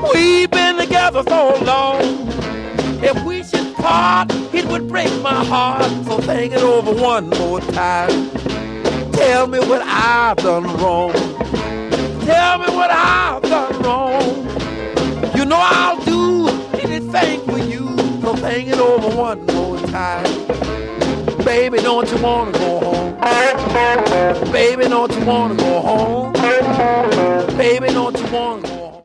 We've been together so long. If we should part, it would break my heart. So think it over one more time. Tell me what I've done wrong. Tell me what I've done wrong. You know I'll do anything for you. So think it over one more time. Baby, don't you wanna go home? Baby, don't you wanna go home? Baby, don't you wanna go home?